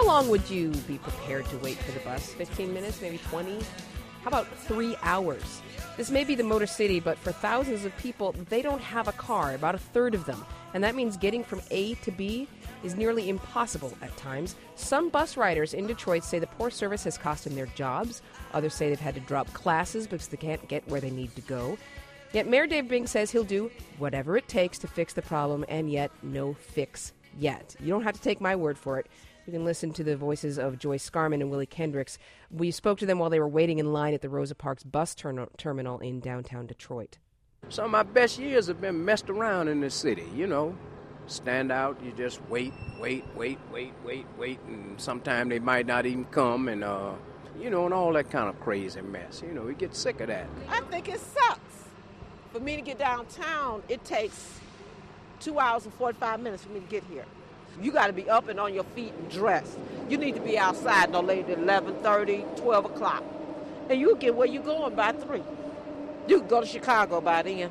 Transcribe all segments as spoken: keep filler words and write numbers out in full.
long would you be prepared to wait for the bus? fifteen minutes, maybe twenty? How about three hours? This may be the Motor City, but for thousands of people, they don't have a car, about a third of them. And that means getting from A to B is nearly impossible at times. Some bus riders in Detroit say the poor service has cost them their jobs. Others say they've had to drop classes because they can't get where they need to go. Yet Mayor Dave Bing says he'll do whatever it takes to fix the problem, and yet no fix yet. You don't have to take my word for it. You can listen to the voices of Joyce Scarman and Willie Kendricks. We spoke to them while they were waiting in line at the Rosa Parks bus ter- terminal in downtown Detroit. Some of my best years have been messed around in this city, you know. Stand out, you just wait, wait, wait, wait, wait, wait, and sometimes they might not even come, and, uh, you know, and all that kind of crazy mess. You know, we get sick of that. I think it sucks. For me to get downtown, it takes two hours and forty-five minutes for me to get here. You got to be up and on your feet and dressed. You need to be outside no later than eleven thirty, twelve o'clock. And you'll get where you're going by three. You can go to Chicago by then.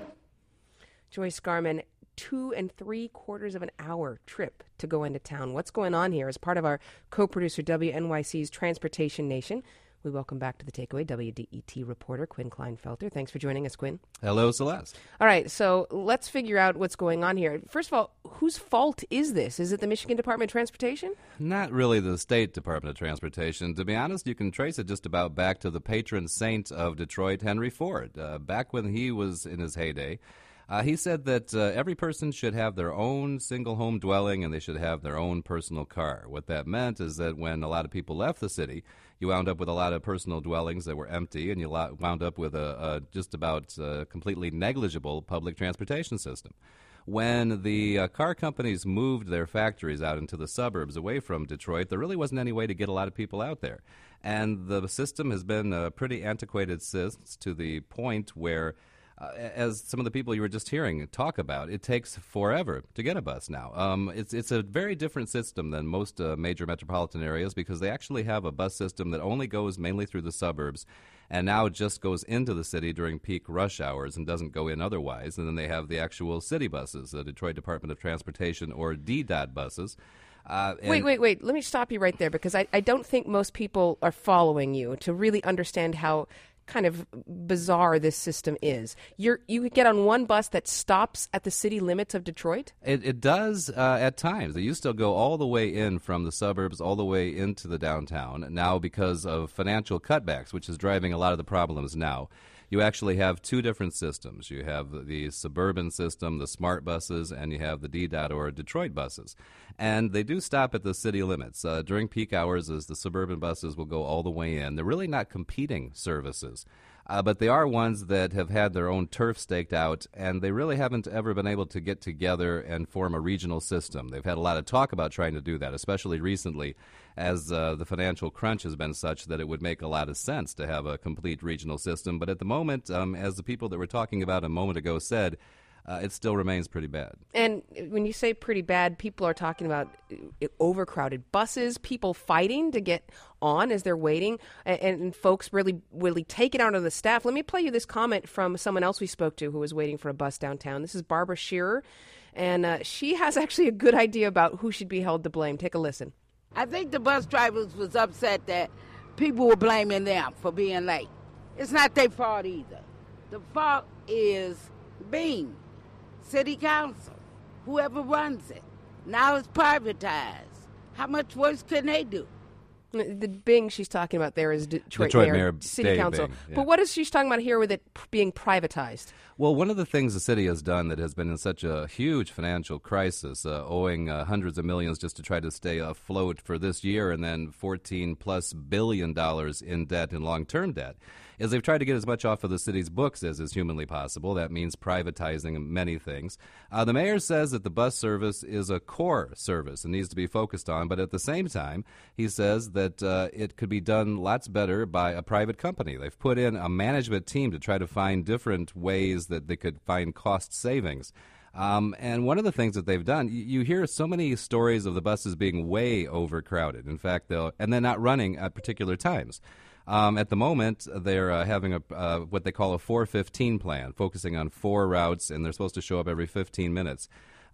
Joyce Scarman, two and three quarters of an hour trip to go into town. What's going on here? As part of our co-producer W N Y C's Transportation Nation, we welcome back to the Takeaway W D E T reporter Quinn Kleinfelter. Thanks for joining us, Quinn. Hello, Celeste. All right, so let's figure out what's going on here. First of all, whose fault is this? Is it the Michigan Department of Transportation? Not really the State Department of Transportation. To be honest, you can trace it just about back to the patron saint of Detroit, Henry Ford. Uh, back when he was in his heyday, Uh, he said that uh, every person should have their own single home dwelling and they should have their own personal car. What that meant is that when a lot of people left the city, you wound up with a lot of personal dwellings that were empty, and you lo- wound up with a, a just about uh, completely negligible public transportation system. When the uh, car companies moved their factories out into the suburbs away from Detroit, there really wasn't any way to get a lot of people out there. And the system has been uh, pretty antiquated since, to the point where Uh, as some of the people you were just hearing talk about, it takes forever to get a bus now. Um, it's it's a very different system than most uh, major metropolitan areas, because they actually have a bus system that only goes mainly through the suburbs and now just goes into the city during peak rush hours and doesn't go in otherwise. And then they have the actual city buses, the Detroit Department of Transportation, or D D O T buses. Uh, wait, wait, wait. Let me stop you right there, because I, I don't think most people are following you to really understand how kind of bizarre this system is. You're, you get on one bus that stops at the city limits of Detroit? It, it does uh, at times. They used to go all the way in from the suburbs, all the way into the downtown. Now, because of financial cutbacks, which is driving a lot of the problems now, you actually have two different systems. You have the suburban system, the smart buses, and you have the D D O T or Detroit buses. And they do stop at the city limits. Uh, during peak hours, as the suburban buses will go all the way in. They're really not competing services. Uh, but they are ones that have had their own turf staked out, and they really haven't ever been able to get together and form a regional system. They've had a lot of talk about trying to do that, especially recently, as uh, the financial crunch has been such that it would make a lot of sense to have a complete regional system. But at the moment, um, as the people that we're talking about a moment ago said, Uh, it still remains pretty bad. And when you say pretty bad, people are talking about overcrowded buses, people fighting to get on as they're waiting, and, and folks really, really take it out on the staff. Let me play you this comment from someone else we spoke to who was waiting for a bus downtown. This is Barbara Shearer, and uh, she has actually a good idea about who should be held to blame. Take a listen. I think the bus drivers was upset that people were blaming them for being late. It's not their fault either. The fault is Bing. City Council, whoever runs it. Now it's privatized. How much worse can they do? The Bing she's talking about there is Detroit, Detroit Mayor, Mayor City Dave Council. Bing, yeah. But what is she talking about here with it being privatized? Well, one of the things the city has done that has been in such a huge financial crisis, uh, owing uh, hundreds of millions just to try to stay afloat for this year, and then fourteen plus billion dollars in debt and long-term debt, is they've tried to get as much off of the city's books as is humanly possible. That means privatizing many things. Uh, the mayor says that the bus service is a core service and needs to be focused on, but at the same time, he says that uh, it could be done lots better by a private company. They've put in a management team to try to find different ways that they could find cost savings. Um, and one of the things that they've done, you, you hear so many stories of the buses being way overcrowded. In fact, they'll and they're not running at particular times. Um, at the moment, they're uh, having a uh, what they call a four fifteen plan, focusing on four routes, and they're supposed to show up every fifteen minutes.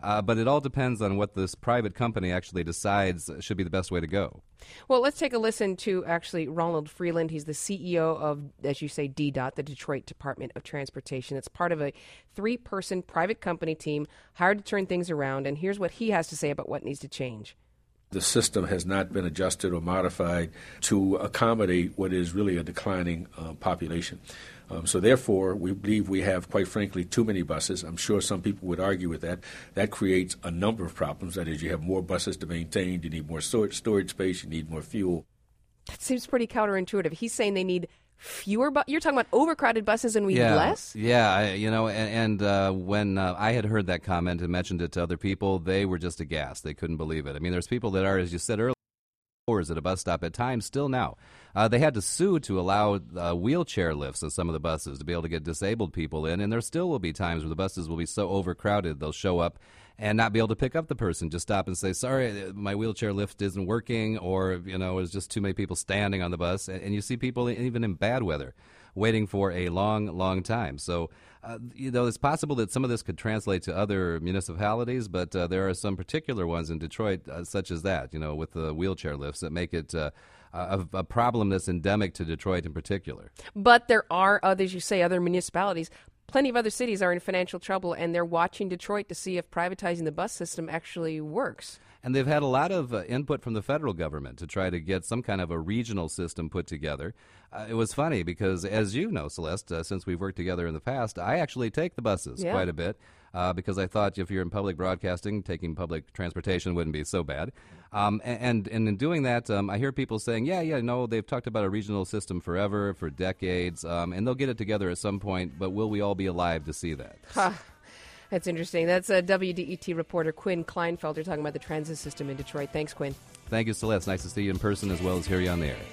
Uh, but it all depends on what this private company actually decides should be the best way to go. Well, let's take a listen to actually Ronald Freeland. He's the C E O of, as you say, D DOT, the Detroit Department of Transportation. It's part of a three-person private company team hired to turn things around. And here's what he has to say about what needs to change. The system has not been adjusted or modified to accommodate what is really a declining uh, population. Um, so therefore, we believe we have, quite frankly, too many buses. I'm sure some people would argue with that. That creates a number of problems. That is, you have more buses to maintain, you need more storage, storage space, you need more fuel. That seems pretty counterintuitive. He's saying they need fewer buses. You're talking about overcrowded buses and we yeah, need less? Yeah, I, you know, and, and uh, when uh, I had heard that comment and mentioned it to other people, they were just aghast. They couldn't believe it. I mean, there's people that are, as you said earlier, at a bus stop at times, still now. Uh, they had to sue to allow uh, wheelchair lifts of some of the buses to be able to get disabled people in, and there still will be times where the buses will be so overcrowded they'll show up and not be able to pick up the person. Just stop and say, sorry, my wheelchair lift isn't working, or, you know, there's just too many people standing on the bus. And, and you see people even in bad weather waiting for a long, long time. So, uh, you know, it's possible that some of this could translate to other municipalities, but uh, there are some particular ones in Detroit, uh, such as that, you know, with the wheelchair lifts that make it uh, a, a problem that's endemic to Detroit in particular. But there are others, you say, other municipalities. Plenty of other cities are in financial trouble, and they're watching Detroit to see if privatizing the bus system actually works. And they've had a lot of uh, input from the federal government to try to get some kind of a regional system put together. Uh, it was funny because, as you know, Celeste, uh, since we've worked together in the past, I actually take the buses yeah. quite a bit uh, because I thought if you're in public broadcasting, taking public transportation wouldn't be so bad. Um, and, and in doing that, um, I hear people saying, yeah, yeah, no, they've talked about a regional system forever, for decades, um, and they'll get it together at some point, but will we all be alive to see that? Huh. That's interesting. That's a W D E T reporter Quinn Kleinfelder talking about the transit system in Detroit. Thanks, Quinn. Thank you, Celeste. Nice to see you in person as well as hear you on the air.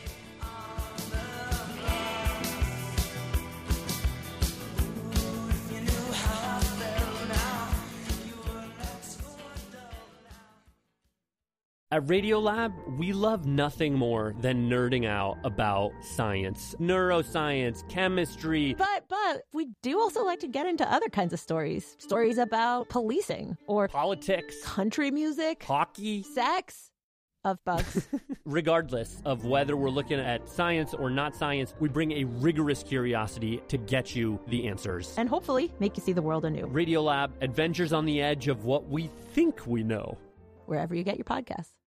At Radiolab, we love nothing more than nerding out about science, neuroscience, chemistry. But, but, we do also like to get into other kinds of stories. Stories about policing or politics, country music, hockey, sex, of bugs. Regardless of whether we're looking at science or not science, we bring a rigorous curiosity to get you the answers. And hopefully make you see the world anew. Radiolab, adventures on the edge of what we think we know. Wherever you get your podcasts.